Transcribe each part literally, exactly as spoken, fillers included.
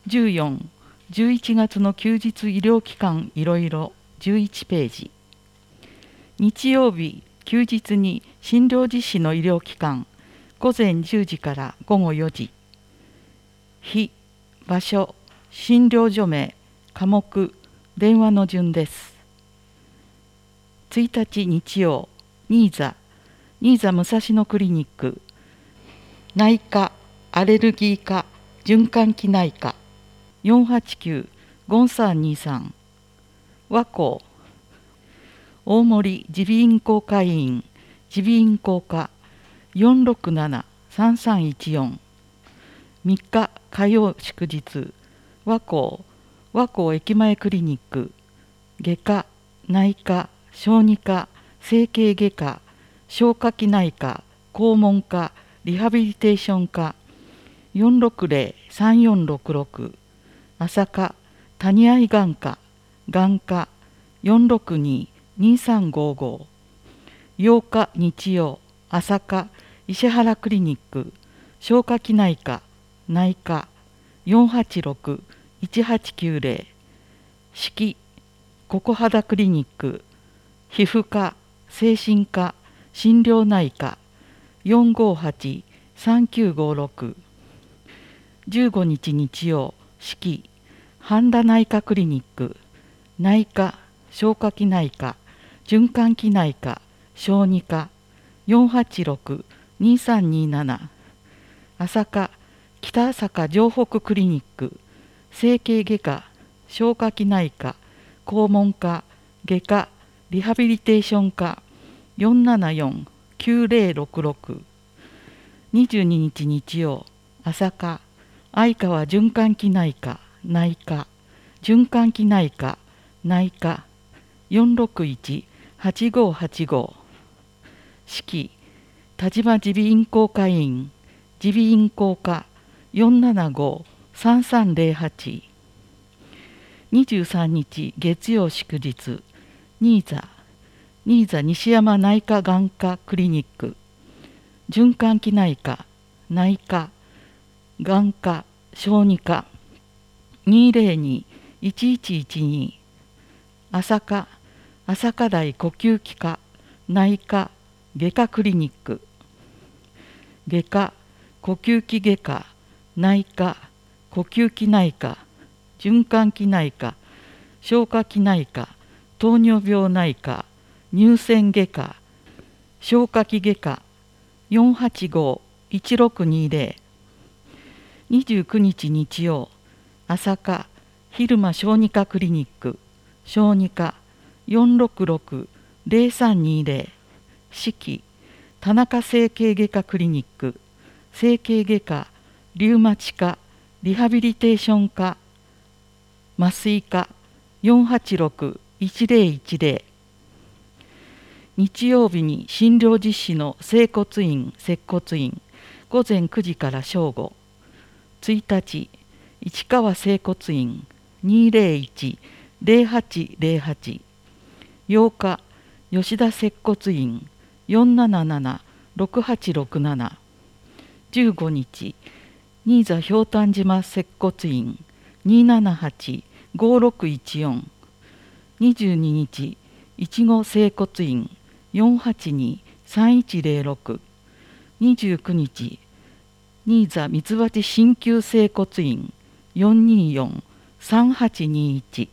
じゅうよん、じゅういちがつの休日医療機関いろいろじゅういちページ。日曜日、休日に診療実施の医療機関、午前じゅうじから午後よじ。日、場所、診療所名、科目、電話の順です。ついたち日曜、新座、新座武蔵野クリニック、内科、アレルギー科、循環器内科、よんはちきゅう、ごさんにさん、和光、大森耳鼻咽喉科医院、耳鼻咽喉科、よんろくなな、さんさんいちよん、みっか火曜祝日、和光、和光駅前クリニック、外科、内科、小児科、整形外科、消化器内科、肛門科、リハビリテーション科、よんろくぜろ、さんよんろくろく、朝科、谷合眼科、眼科、よんろくに、にさんごご、ようか日曜、朝科、石原クリニック、消化器内科、内科、よんはちろく、いちはちきゅうぜろ、四季、ココ肌クリニック、皮膚科、精神科、心療内科、よんごはち、さんきゅうごろく、じゅうごにち日曜、四季、半田内科クリニック、内科、消化器内科、循環器内科、小児科、よんはちろく、にさんになな、朝科、北朝霞城北クリニック、整形外科、消化器内科、肛門科、外科、リハビリテーション科、よんななよん、きゅうぜろろくろく、にじゅうににち日曜、朝科、相川循環器内科、内科、循環器内科、内科、よんろくいち、はちごはちご、四季、田島耳鼻咽喉科医院、耳鼻咽喉科、よんななご、さんさんぜろはち、にじゅうさんにち月曜祝日、新座、新座西山内科眼科クリニック、循環器内科、内科、眼科、小児科、にぜろに、いちいちいちに、朝科、朝霞台呼吸器科、内科、外科クリニック、外科、呼吸器外科、内科、呼吸器内科、循環器内科、消化器内科、糖尿病内科、乳腺外科、消化器外科、よんはちご、いちろくにぜろ、にじゅうくにち日曜、朝科、昼間小児科クリニック、小児科、よんろくろく、ぜろさんにぜろ、四季、田中整形外科クリニック、整形外科、リウマチ科、リハビリテーション科、麻酔科、よんはちろく、いちぜろいちぜろ、日曜日に診療実施の整骨院、接骨院、午前くじから正午。ついたち、市川整骨院、にぜろいち、ぜろはちぜろはち。ようか、吉田接骨院、よんなななな、ろくはちろくなな。じゅうごにち、新座ひょうたん島接骨院、にななはち、ごろくいちよん。にじゅうににち、いちご整骨院、よんはちに、さんいちぜろろく。にじゅうくにち、新座三ツ鉢鍼灸整骨院、よんによん、さんはちにいち。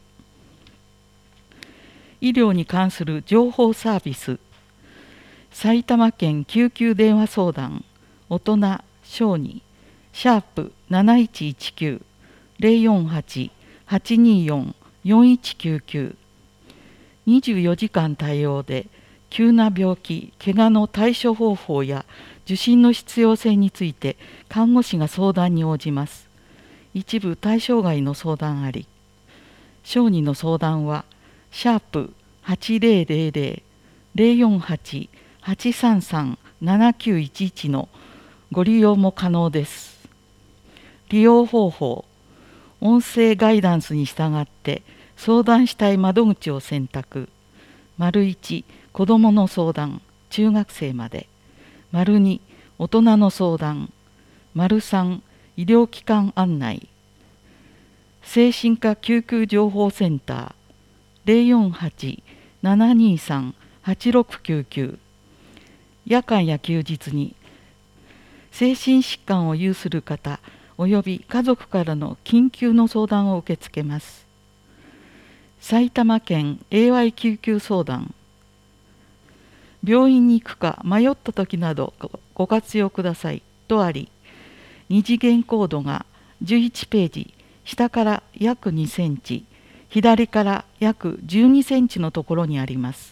医療に関する情報サービス。埼玉県救急電話相談、大人、小児、シャープなないちいちきゅう、ぜろよんはち、はちによん、よんいちきゅうきゅう。にじゅうよじかん対応で、急な病気、怪我の対処方法や受診の必要性について看護師が相談に応じます。一部対象外の相談あり。小児の相談は、シャープはちぜろぜろぜろ、ぜろよんはち、はちさんさん、ななきゅういちいちのご利用も可能です。利用方法、音声ガイダンスに従って相談したい窓口を選択。丸いち、子どもの相談、中学生まで。丸に、大人の相談。丸さん、医療機関案内。 精神科救急情報センター ゼロよんはち ななにさん はちろくきゅうきゅう、夜間や休日に精神疾患を有する方および家族からの緊急の相談を受け付けます。埼玉県 エーワイ 救急相談、病院に行くか迷った時などご活用くださいとあり、二次元コードがじゅういちページ、下から約にセンチ、左から約じゅうにセンチのところにあります。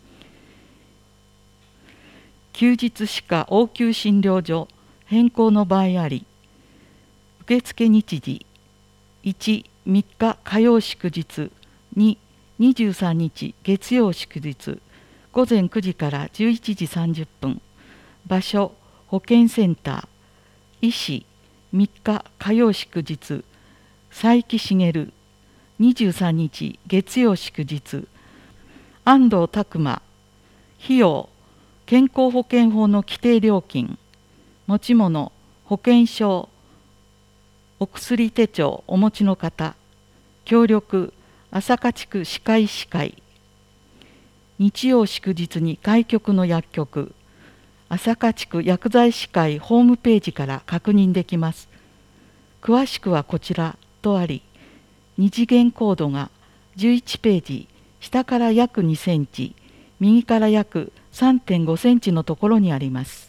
休日歯科応急診療所変更の場合あり、受付日時いち、みっか火曜祝日、に、にじゅうさんにち月曜祝日、午前くじからじゅういちじさんじゅっぷん、場所保健センター、医師みっか火曜祝日、佐伯茂、にじゅうさんにち月曜祝日、安藤拓馬、費用健康保険法の規定料金、持ち物保険証、お薬手帳お持ちの方、協力朝霞地区歯科医師会、日曜祝日に開局の薬局、朝霞地区薬剤師会ホームページから確認できます。詳しくはこちらとあり、二次元コードがじゅういちページ、下から約にセンチ、右から約 さんてんごセンチのところにあります。